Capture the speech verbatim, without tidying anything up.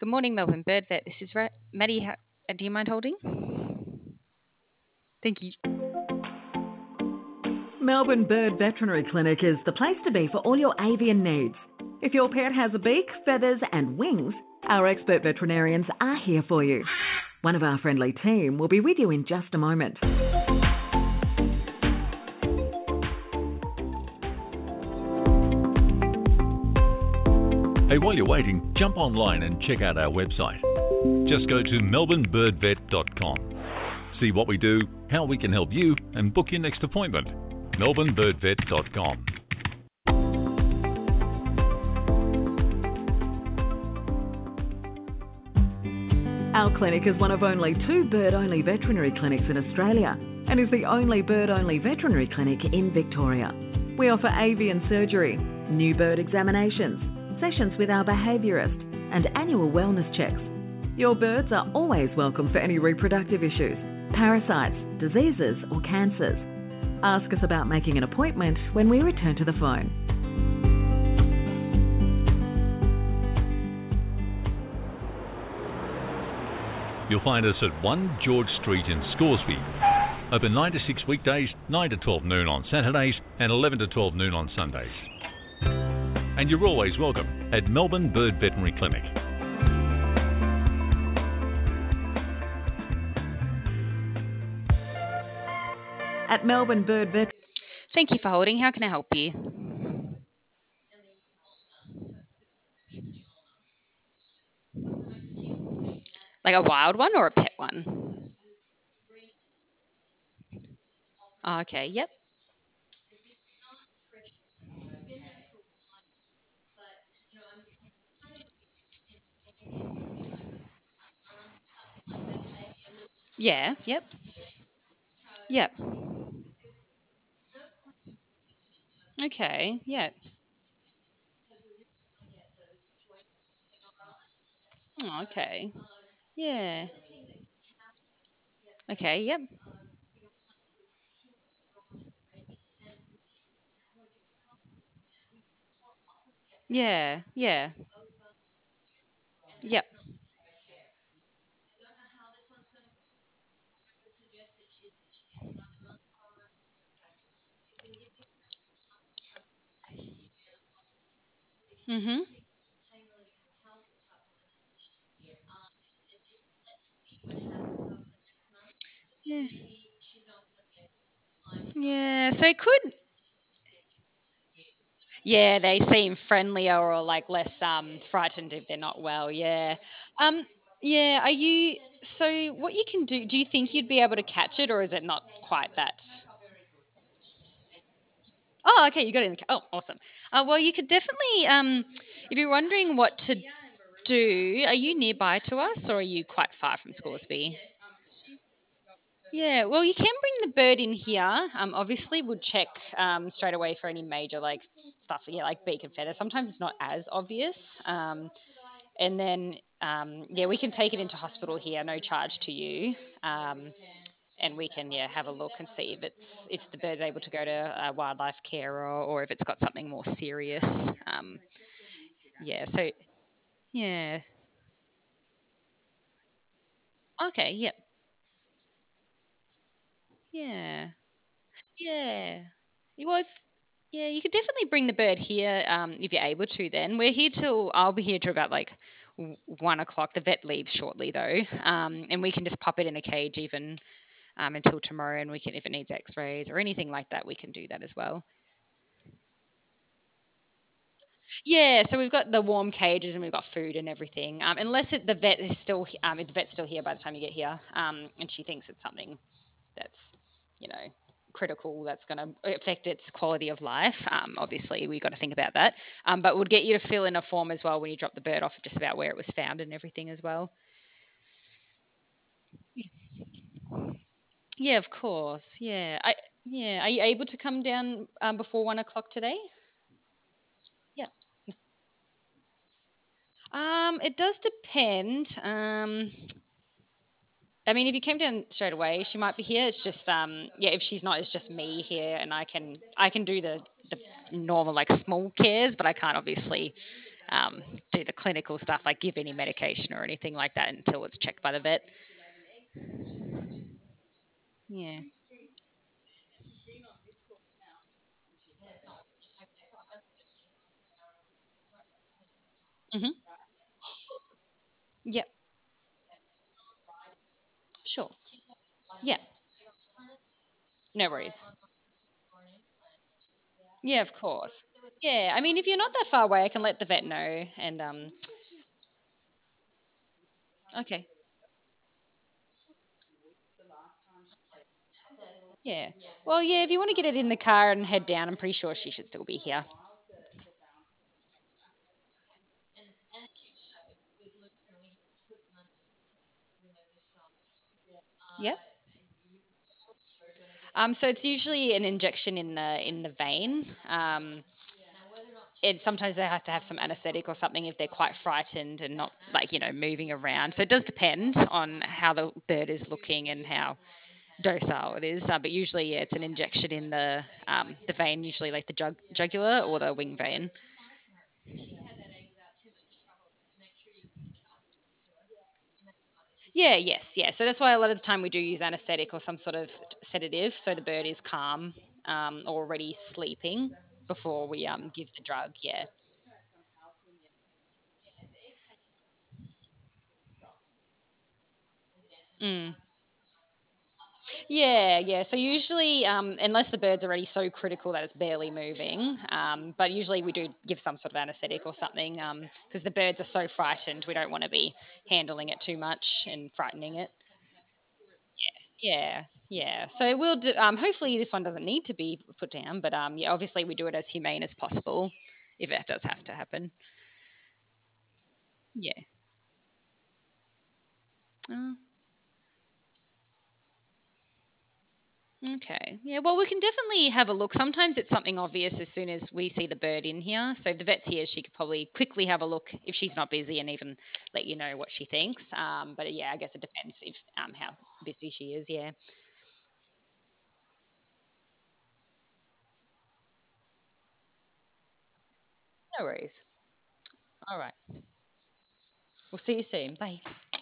Good morning, Melbourne Bird Vet. This is Ra- Maddie. Ha- uh, do you mind holding? Thank you. Melbourne Bird Veterinary Clinic is the place to be for all your avian needs. If your pet has a beak, feathers and wings, our expert veterinarians are here for you. One of our friendly team will be with you in just a moment. Hey, while you're waiting, jump online and check out our website. Just go to melbourne bird vet dot com. See what we do, how we can help you, and book your next appointment. melbourne bird vet dot com. Our clinic is one of only two bird-only veterinary clinics in Australia and is the only bird-only veterinary clinic in Victoria. We offer avian surgery, new bird examinations, sessions with our behaviourist, and annual wellness checks. Your birds are always welcome for any reproductive issues, parasites, diseases or cancers. Ask us about making an appointment when we return to the phone. You'll find us at one George Street in Scoresby. Open nine to six weekdays, nine to twelve noon on Saturdays, and eleven to twelve noon on Sundays. And you're always welcome at Melbourne Bird Veterinary Clinic. At Melbourne Bird Vet. Thank you for holding. How can I help you? Like a wild one or a pet one? Oh, okay. Yep. Yeah. Yep. Yep. Okay. Yep. Oh, okay. Yeah. Okay. Yep. Yeah. Yeah. Yep. Mhm. Yeah. Yeah. So it could. Yeah, they seem friendlier or like less um frightened if they're not well. Yeah. Um. Yeah. Are you? So what you can do? Do you think you'd be able to catch it, or is it not quite that? Oh, okay. You got it in the. ca- Oh, awesome. Uh, well, you could definitely. Um, if you're wondering what to do, are you nearby to us, or are you quite far from Scoresby? Yeah, well, you can bring the bird in here. Um, obviously, we'll check um, straight away for any major like stuff, yeah, like beak and feather. Sometimes it's not as obvious. Um, and then, um, yeah, we can take it into hospital here, no charge to you. Um, and we can, yeah, have a look and see if it's if the bird's able to go to a wildlife carer or, or if it's got something more serious. Um, yeah, so yeah, okay, yep, yeah. Yeah. You was yeah, you could definitely bring the bird here um, if you're able to then. We're here till I'll be here till about like w- one o'clock. The vet leaves shortly though. Um, and we can just pop it in a cage even um, until tomorrow and we can if it needs x-rays or anything like that, we can do that as well. Yeah, so we've got the warm cages and we've got food and everything. Um, unless it, the vet is still he- um, if the vet's still here by the time you get here, um, and she thinks it's something that's you know critical that's going to affect its quality of life. Um, obviously, we got to think about that. Um, but we'll get you to fill in a form as well when you drop the bird off, just about where it was found and everything as well. Yeah, of course. Yeah, I yeah. Are you able to come down um, before one o'clock today? Yeah. Um, it does depend. Um, I mean, if you came down straight away, she might be here. It's just, um, yeah, if she's not, it's just me here, and I can, I can do the, the normal like small cares, but I can't obviously, um, do the clinical stuff, like give any medication or anything like that until it's checked by the vet. Yeah. Hmm. Yep. Sure. Yeah. No worries. Yeah, of course. Yeah, I mean, if you're not that far away, I can let the vet know. And um, okay, yeah. Well, yeah, if you want to get it in the car and head down, I'm pretty sure she should still be here. Yep. Um, so it's usually an injection in the in the vein. Um, it sometimes they have to have some anesthetic or something if they're quite frightened and not like you know moving around. So it does depend on how the bird is looking and how docile it is. Uh, but usually, yeah, it's an injection in the um, the vein, usually like the jug- jugular or the wing vein. Yeah, yes, yeah. So that's why a lot of the time we do use anesthetic or some sort of sedative, so the bird is calm um, or already sleeping before we um, give the drug. Yeah. Mm. Yeah, yeah. So usually, um, unless the bird's already so critical that it's barely moving, um, but usually we do give some sort of anesthetic or something because the birds are so frightened. We don't want to be handling it too much and frightening it. Yeah, yeah. So we'll do, um, hopefully this one doesn't need to be put down, but um, yeah, obviously we do it as humane as possible if it does have to happen. Yeah. Oh, okay. Yeah. Well, we can definitely have a look. Sometimes it's something obvious as soon as we see the bird in here. So if the vet's here, she could probably quickly have a look if she's not busy and even let you know what she thinks. Um, but yeah, I guess it depends if um how busy she is. Yeah. No worries. All right. We'll see you soon. Bye.